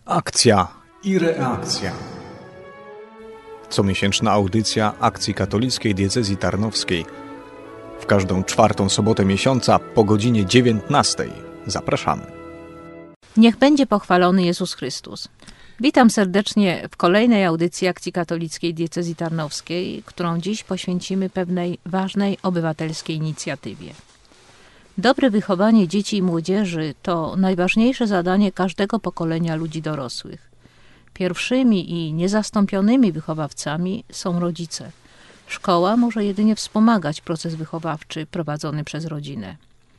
Akcja i reakcja. Comiesięczna audycja Akcji Katolickiej Diecezji Tarnowskiej. W każdą czwartą sobotę miesiąca po godzinie 19:00. Zapraszamy. Niech będzie pochwalony Jezus Chrystus. Witam serdecznie w kolejnej audycji Akcji Katolickiej Diecezji Tarnowskiej, którą dziś poświęcimy pewnej ważnej obywatelskiej inicjatywie. Dobre wychowanie dzieci i młodzieży to najważniejsze zadanie każdego pokolenia ludzi dorosłych. Pierwszymi i niezastąpionymi wychowawcami są rodzice. Szkoła może jedynie wspomagać proces wychowawczy prowadzony przez rodzinę.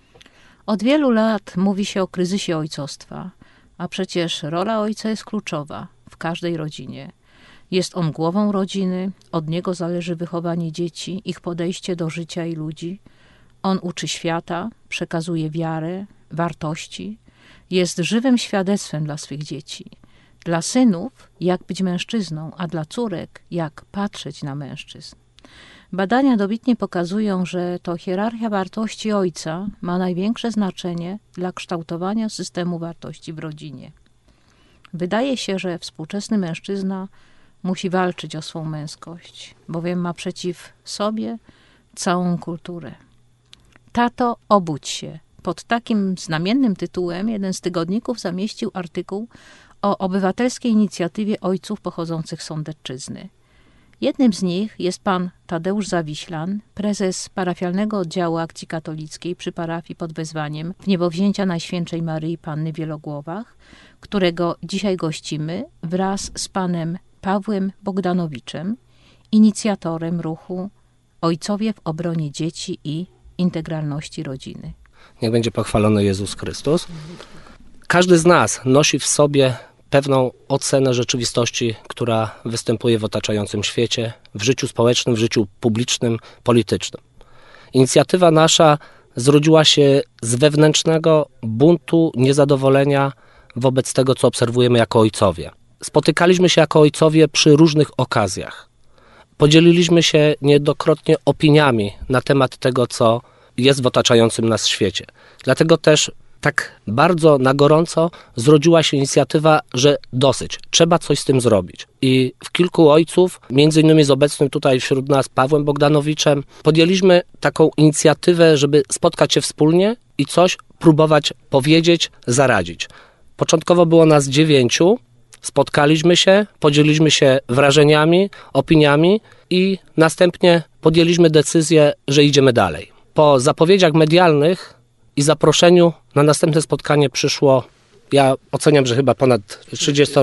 Od wielu lat mówi się o kryzysie ojcostwa, a przecież rola ojca jest kluczowa w każdej rodzinie. Jest on głową rodziny, od niego zależy wychowanie dzieci, ich podejście do życia i ludzi. On uczy świata, przekazuje wiarę, wartości, jest żywym świadectwem dla swych dzieci. Dla synów, jak być mężczyzną, a dla córek, jak patrzeć na mężczyzn. Badania dobitnie pokazują, że to hierarchia wartości ojca ma największe znaczenie dla kształtowania systemu wartości w rodzinie. Wydaje się, że współczesny mężczyzna musi walczyć o swą męskość, bowiem ma przeciw sobie całą kulturę. Tato, obudź się. Pod takim znamiennym tytułem jeden z tygodników zamieścił artykuł o obywatelskiej inicjatywie ojców pochodzących z Sądecczyzny. Jednym z nich jest pan Tadeusz Zawiślan, prezes parafialnego oddziału Akcji Katolickiej przy parafii pod wezwaniem Wniebowzięcia Najświętszej Maryi Panny w Wielogłowach, którego dzisiaj gościmy wraz z panem Pawłem Bogdanowiczem, inicjatorem ruchu Ojcowie w obronie dzieci i integralności rodziny. Niech będzie pochwalony Jezus Chrystus. Każdy z nas nosi w sobie pewną ocenę rzeczywistości, która występuje w otaczającym świecie, w życiu społecznym, w życiu publicznym, politycznym. Inicjatywa nasza zrodziła się z wewnętrznego buntu, niezadowolenia wobec tego, co obserwujemy jako ojcowie. Spotykaliśmy się jako ojcowie przy różnych okazjach. Podzieliliśmy się niejednokrotnie opiniami na temat tego, co jest w otaczającym nas świecie. Dlatego też tak bardzo na gorąco zrodziła się inicjatywa, że dosyć, trzeba coś z tym zrobić. I w kilku ojców, między innymi z obecnym tutaj wśród nas Pawłem Bogdanowiczem, podjęliśmy taką inicjatywę, żeby spotkać się wspólnie i coś próbować powiedzieć, zaradzić. Początkowo było nas 9, spotkaliśmy się, podzieliliśmy się wrażeniami, opiniami i następnie podjęliśmy decyzję, że idziemy dalej. Po zapowiedziach medialnych i zaproszeniu na następne spotkanie przyszło, ja oceniam, że chyba ponad 30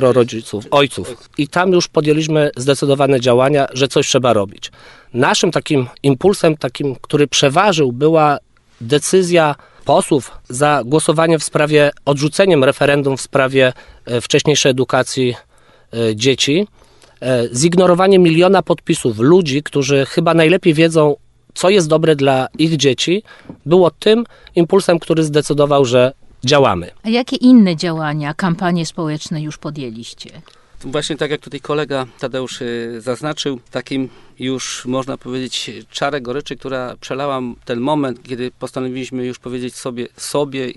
ojców. I tam już podjęliśmy zdecydowane działania, że coś trzeba robić. Naszym takim impulsem, który przeważył, była decyzja posłów za głosowanie w sprawie, odrzuceniem referendum w sprawie wcześniejszej edukacji dzieci, zignorowanie 1 000 000 podpisów ludzi, którzy chyba najlepiej wiedzą, co jest dobre dla ich dzieci, było tym impulsem, który zdecydował, że działamy. A jakie inne działania, kampanie społeczne już podjęliście? Właśnie tak jak tutaj kolega Tadeusz zaznaczył, takim już można powiedzieć czarę goryczy, która przelała ten moment, kiedy postanowiliśmy już powiedzieć sobie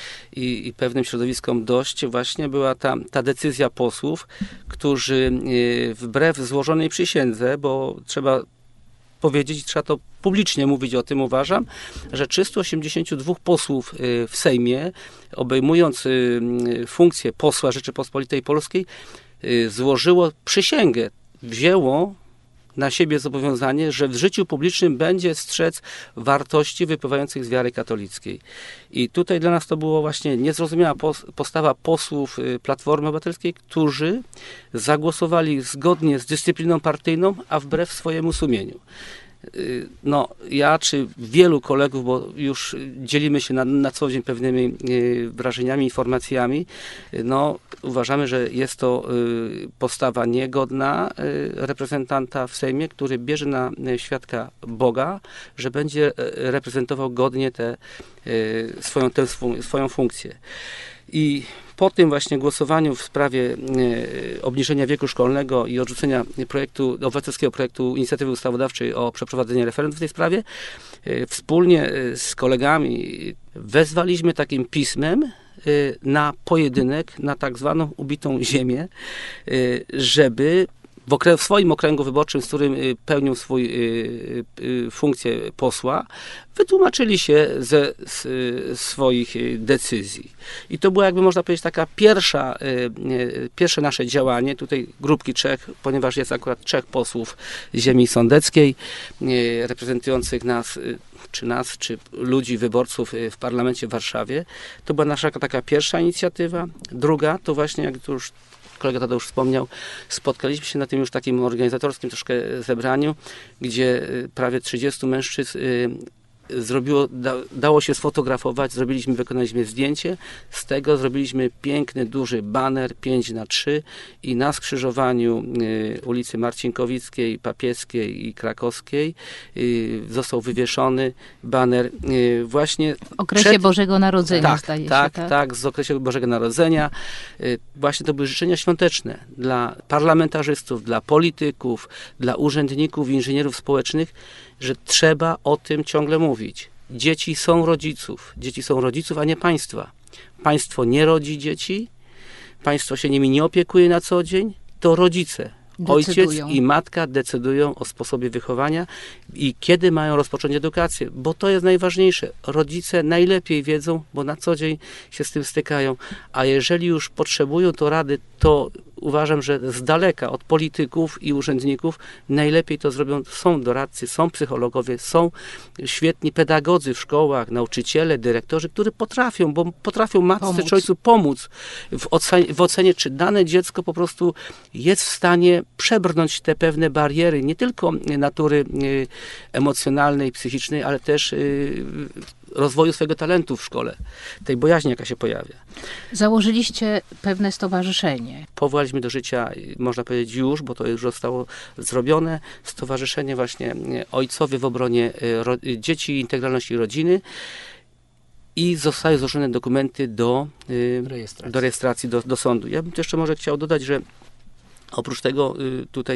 i pewnym środowiskom dość, właśnie była ta decyzja posłów, którzy wbrew złożonej przysiędze, bo trzeba powiedzieć, trzeba to publicznie mówić o tym, uważam, że 382 posłów w Sejmie, obejmując funkcję posła Rzeczypospolitej Polskiej, złożyło przysięgę, wzięło na siebie zobowiązanie, że w życiu publicznym będzie strzec wartości wypływających z wiary katolickiej. I tutaj dla nas to było właśnie niezrozumiała postawa posłów Platformy Obywatelskiej, którzy zagłosowali zgodnie z dyscypliną partyjną, a wbrew swojemu sumieniu. No, ja czy wielu kolegów, bo już dzielimy się na co dzień pewnymi wrażeniami, informacjami, no, uważamy, że jest to postawa niegodna reprezentanta w Sejmie, który bierze na świadka Boga, że będzie reprezentował godnie swoją funkcję. I po tym właśnie głosowaniu w sprawie obniżenia wieku szkolnego i odrzucenia obywatelskiego projektu inicjatywy ustawodawczej o przeprowadzenie referendum w tej sprawie, wspólnie z kolegami wezwaliśmy takim pismem na pojedynek, na tak zwaną ubitą ziemię, żeby w swoim okręgu wyborczym, z którym pełnił funkcję posła, wytłumaczyli się ze swoich decyzji. I to była, jakby można powiedzieć, taka pierwsze nasze działanie, tutaj grupki trzech, ponieważ jest akurat 3 posłów ziemi sądeckiej, reprezentujących nas, czy ludzi, wyborców w parlamencie w Warszawie. To była nasza taka pierwsza inicjatywa. Druga, to właśnie, jak to już kolega Tadeusz wspomniał, spotkaliśmy się na tym już takim organizatorskim troszkę zebraniu, gdzie prawie 30 mężczyzn dało się sfotografować, wykonaliśmy zdjęcie, z tego zrobiliśmy piękny, duży baner 5x3 i na skrzyżowaniu ulicy Marcinkowickiej, Papieskiej i Krakowskiej został wywieszony baner właśnie w okresie Bożego Narodzenia, zdaje się. Tak, z okresu Bożego Narodzenia. Właśnie to były życzenia świąteczne dla parlamentarzystów, dla polityków, dla urzędników, inżynierów społecznych, że trzeba o tym ciągle mówić. Dzieci są rodziców, a nie państwa. Państwo nie rodzi dzieci, państwo się nimi nie opiekuje na co dzień, to rodzice. Ojciec i matka decydują o sposobie wychowania i kiedy mają rozpocząć edukację, bo to jest najważniejsze. Rodzice najlepiej wiedzą, bo na co dzień się z tym stykają, a jeżeli już potrzebują to rady, to uważam, że z daleka od polityków i urzędników najlepiej to zrobią, są doradcy, są psychologowie, są świetni pedagodzy w szkołach, nauczyciele, dyrektorzy, którzy potrafią matce czy ojcu pomóc w ocenie, czy dane dziecko po prostu jest w stanie przebrnąć te pewne bariery, nie tylko natury emocjonalnej, psychicznej, ale też rozwoju swojego talentu w szkole, tej bojaźni, jaka się pojawia. Założyliście pewne stowarzyszenie. Powołaliśmy do życia, można powiedzieć już, bo to już zostało zrobione, stowarzyszenie właśnie Ojcowie w obronie dzieci i integralności rodziny i zostały złożone dokumenty do rejestracji do sądu. Ja bym tu jeszcze może chciał dodać, że oprócz tego tutaj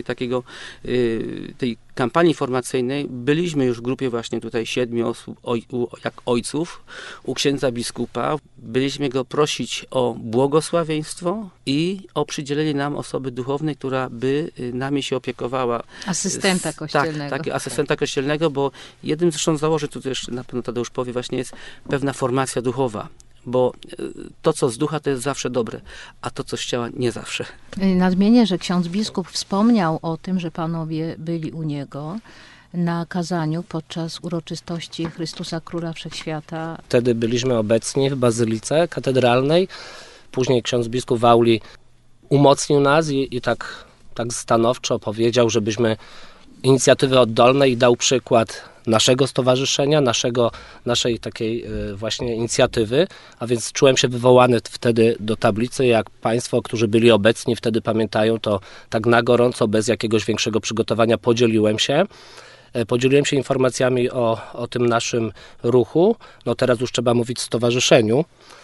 tej kampanii informacyjnej byliśmy już w grupie właśnie tutaj 7 osób, jak ojców, u księdza biskupa. Byliśmy go prosić o błogosławieństwo i o przydzielenie nam osoby duchownej, która by nami się opiekowała. Asystenta kościelnego. Tak, asystenta kościelnego, bo jednym zresztą założeń, tutaj jeszcze na pewno Tadeusz powie, właśnie jest pewna formacja duchowa. Bo to, co z ducha, to jest zawsze dobre, a to, co z ciała, nie zawsze. Nadmienię, że ksiądz biskup wspomniał o tym, że panowie byli u niego na kazaniu podczas uroczystości Chrystusa Króla Wszechświata. Wtedy byliśmy obecni w Bazylice Katedralnej. Później ksiądz biskup w auli umocnił nas i tak stanowczo powiedział, żebyśmy inicjatywy oddolnej i dał przykład naszego stowarzyszenia, naszej takiej właśnie inicjatywy, a więc czułem się wywołany wtedy do tablicy, jak państwo, którzy byli obecni wtedy pamiętają, to tak na gorąco, bez jakiegoś większego przygotowania podzieliłem się informacjami o tym naszym ruchu, no teraz już trzeba mówić stowarzyszeniu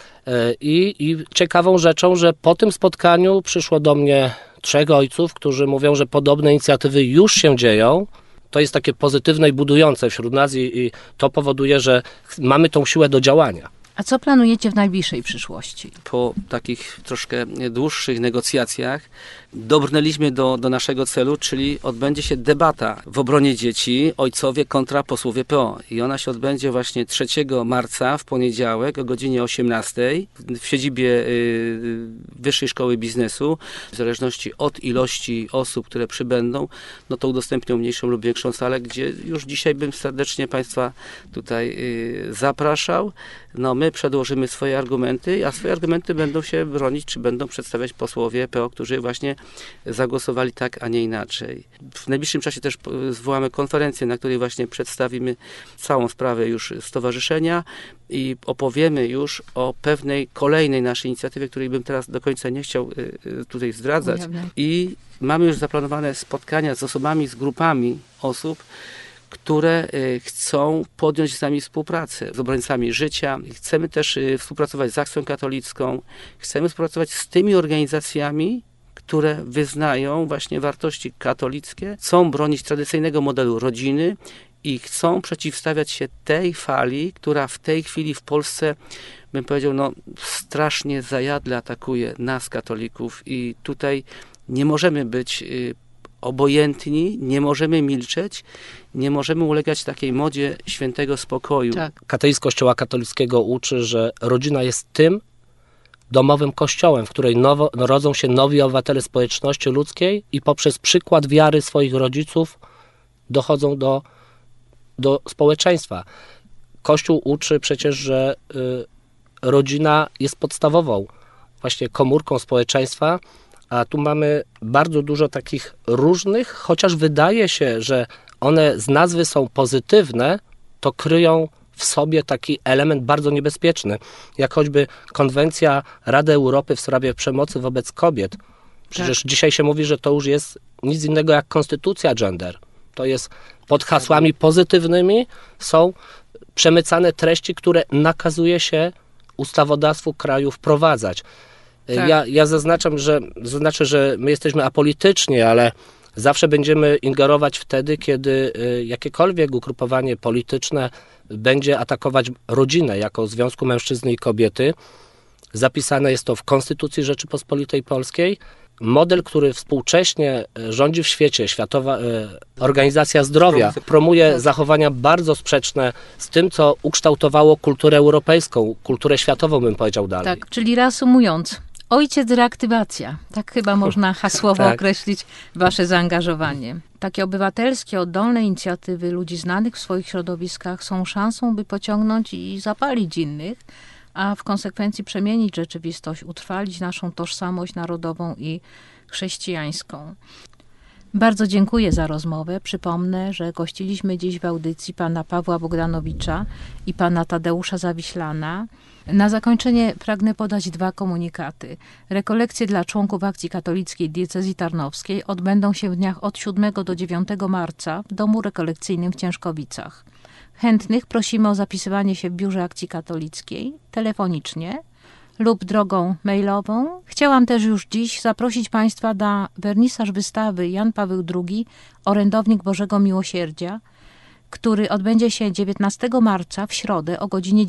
i ciekawą rzeczą, że po tym spotkaniu przyszło do mnie 3 ojców, którzy mówią, że podobne inicjatywy już się dzieją. To jest takie pozytywne i budujące wśród nas i to powoduje, że mamy tą siłę do działania. A co planujecie w najbliższej przyszłości? Po takich troszkę dłuższych negocjacjach dobrnęliśmy do naszego celu, czyli odbędzie się debata w obronie dzieci, ojcowie kontra posłowie PO. I ona się odbędzie właśnie 3 marca w poniedziałek o godzinie 18 w siedzibie Wyższej Szkoły Biznesu. W zależności od ilości osób, które przybędą, no to udostępnią mniejszą lub większą salę, gdzie już dzisiaj bym serdecznie Państwa tutaj zapraszał. No my przedłożymy swoje argumenty, a swoje argumenty będą się bronić, czy będą przedstawiać posłowie PO, którzy właśnie zagłosowali tak, a nie inaczej. W najbliższym czasie też zwołamy konferencję, na której właśnie przedstawimy całą sprawę już stowarzyszenia i opowiemy już o pewnej kolejnej naszej inicjatywie, której bym teraz do końca nie chciał tutaj zdradzać. I mamy już zaplanowane spotkania z osobami, z grupami osób, które chcą podjąć z nami współpracę z obrońcami życia. Chcemy też współpracować z Akcją Katolicką. Chcemy współpracować z tymi organizacjami, które wyznają właśnie wartości katolickie, chcą bronić tradycyjnego modelu rodziny i chcą przeciwstawiać się tej fali, która w tej chwili w Polsce bym powiedział, strasznie zajadle atakuje nas, katolików, i tutaj nie możemy być obojętni, nie możemy milczeć, nie możemy ulegać takiej modzie świętego spokoju. Tak. Katechizm Kościoła katolickiego uczy, że rodzina jest tym domowym kościołem, w której rodzą się nowi obywatele społeczności ludzkiej i poprzez przykład wiary swoich rodziców dochodzą do społeczeństwa. Kościół uczy przecież, że rodzina jest podstawową właśnie komórką społeczeństwa, a tu mamy bardzo dużo takich różnych, chociaż wydaje się, że one z nazwy są pozytywne, to kryją w sobie taki element bardzo niebezpieczny, jak choćby konwencja Rady Europy w sprawie przemocy wobec kobiet. Przecież dzisiaj się mówi, że to już jest nic innego jak konstytucja gender. To jest pod hasłami pozytywnymi są przemycane treści, które nakazuje się ustawodawstwu kraju wprowadzać. Tak. Ja zaznaczę, że my jesteśmy apolityczni, ale zawsze będziemy ingerować wtedy, kiedy jakiekolwiek ugrupowanie polityczne będzie atakować rodzinę jako związku mężczyzny i kobiety. Zapisane jest to w Konstytucji Rzeczypospolitej Polskiej. Model, który współcześnie rządzi w świecie, Światowa Organizacja Zdrowia, promuje zachowania bardzo sprzeczne z tym, co ukształtowało kulturę europejską, kulturę światową, bym powiedział dalej. Tak, czyli reasumując, ojciec reaktywacja. Tak chyba można hasłowo określić wasze zaangażowanie. Takie obywatelskie, oddolne inicjatywy ludzi znanych w swoich środowiskach są szansą, by pociągnąć i zapalić innych, a w konsekwencji przemienić rzeczywistość, utrwalić naszą tożsamość narodową i chrześcijańską. Bardzo dziękuję za rozmowę. Przypomnę, że gościliśmy dziś w audycji pana Pawła Bogdanowicza i pana Tadeusza Zawiślana. Na zakończenie pragnę podać 2 komunikaty. Rekolekcje dla członków Akcji Katolickiej Diecezji Tarnowskiej odbędą się w dniach od 7 do 9 marca w Domu Rekolekcyjnym w Ciężkowicach. Chętnych prosimy o zapisywanie się w Biurze Akcji Katolickiej telefonicznie lub drogą mailową. Chciałam też już dziś zaprosić Państwa na wernisaż wystawy Jan Paweł II, orędownik Bożego Miłosierdzia, który odbędzie się 19 marca w środę o godzinie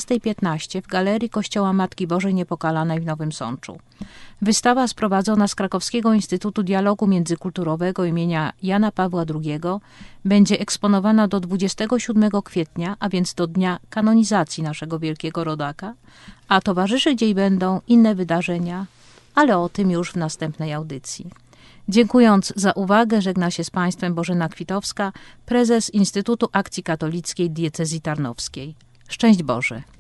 19:15 w Galerii Kościoła Matki Bożej Niepokalanej w Nowym Sączu. Wystawa sprowadzona z Krakowskiego Instytutu Dialogu Międzykulturowego imienia Jana Pawła II będzie eksponowana do 27 kwietnia, a więc do dnia kanonizacji naszego wielkiego rodaka, a towarzyszyć jej będą inne wydarzenia, ale o tym już w następnej audycji. Dziękując za uwagę, żegna się z Państwem Bożena Kwitowska, prezes Instytutu Akcji Katolickiej Diecezji Tarnowskiej. Szczęść Boże!